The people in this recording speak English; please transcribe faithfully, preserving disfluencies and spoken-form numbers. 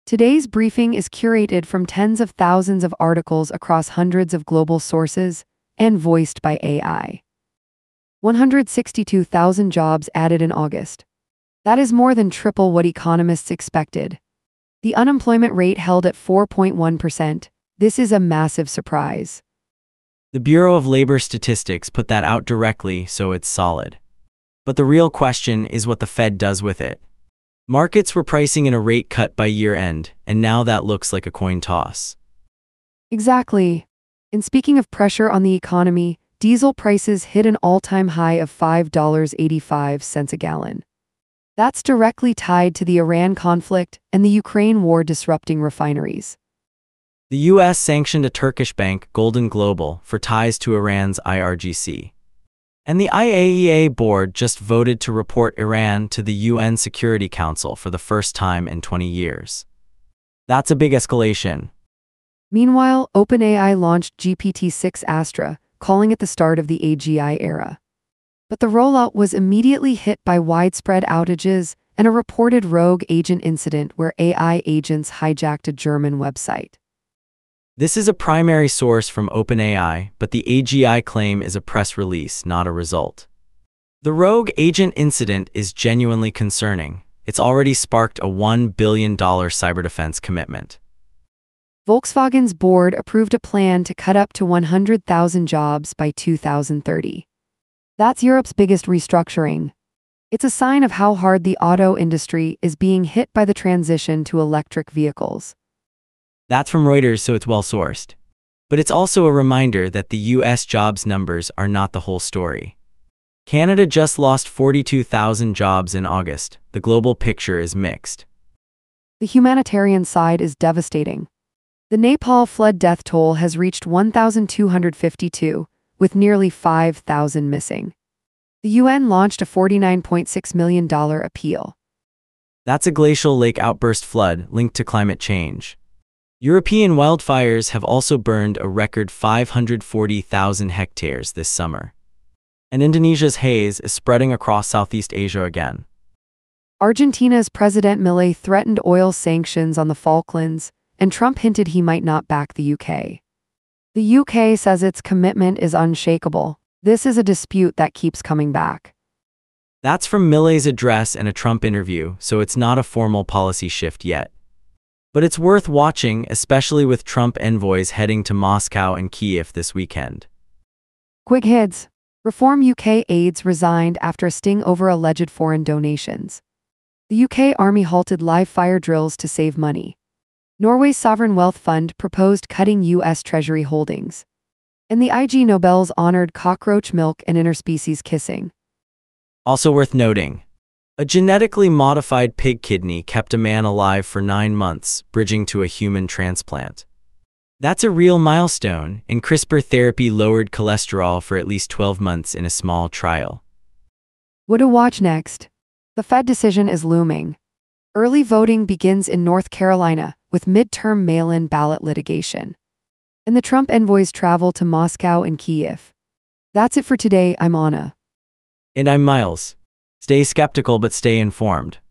Today's briefing is curated from tens of thousands of articles across hundreds of global sources and voiced by A I. one hundred sixty-two thousand jobs added in August. That is more than triple what economists expected. The unemployment rate held at four point one percent. This is a massive surprise. The Bureau of Labor Statistics put that out directly, so it's solid. But the real question is what the Fed does with it. Markets were pricing in a rate cut by year-end, and now that looks like a coin toss. Exactly. And speaking of pressure on the economy, diesel prices hit an all-time high of five dollars and eighty-five cents a gallon. That's directly tied to the Iran conflict and the Ukraine war disrupting refineries. The U S sanctioned a Turkish bank, Golden Global, for ties to Iran's I R G C. And the I A E A board just voted to report Iran to the U N Security Council for the first time in twenty years. That's a big escalation. Meanwhile, OpenAI launched G P T six Astra, calling it the start of the A G I era. But the rollout was immediately hit by widespread outages and a reported rogue agent incident where A I agents hijacked a German website. This is a primary source from OpenAI, but the A G I claim is a press release, not a result. The rogue agent incident is genuinely concerning. It's already sparked a one billion dollar cyberdefense commitment. Volkswagen's board approved a plan to cut up to one hundred thousand jobs by two thousand thirty. That's Europe's biggest restructuring. It's a sign of how hard the auto industry is being hit by the transition to electric vehicles. That's from Reuters, so it's well-sourced. But it's also a reminder that the U S jobs numbers are not the whole story. Canada just lost forty-two thousand jobs in August. The global picture is mixed. The humanitarian side is devastating. The Nepal flood death toll has reached one thousand two hundred fifty-two, with nearly five thousand missing. The U N launched a forty-nine point six million dollar appeal. That's a glacial lake outburst flood linked to climate change. European wildfires have also burned a record five hundred forty thousand hectares this summer. And Indonesia's haze is spreading across Southeast Asia again. Argentina's President Milei threatened oil sanctions on the Falklands, and Trump hinted he might not back the U K. The U K says its commitment is unshakable. This is a dispute that keeps coming back. That's from Milei's address and a Trump interview, so it's not a formal policy shift yet. But it's worth watching, especially with Trump envoys heading to Moscow and Kyiv this weekend. Quick hits. Reform U K aides resigned after a sting over alleged foreign donations. The U K Army halted live fire drills to save money. Norway's sovereign wealth fund proposed cutting U S Treasury holdings. And the Ig Nobels honored cockroach milk and interspecies kissing. Also worth noting, a genetically modified pig kidney kept a man alive for nine months, bridging to a human transplant. That's a real milestone, and CRISPR therapy lowered cholesterol for at least twelve months in a small trial. What to watch next? The Fed decision is looming. Early voting begins in North Carolina, with midterm mail-in ballot litigation. And the Trump envoys travel to Moscow and Kyiv. That's it for today. I'm Anna. And I'm Miles. Stay skeptical but stay informed.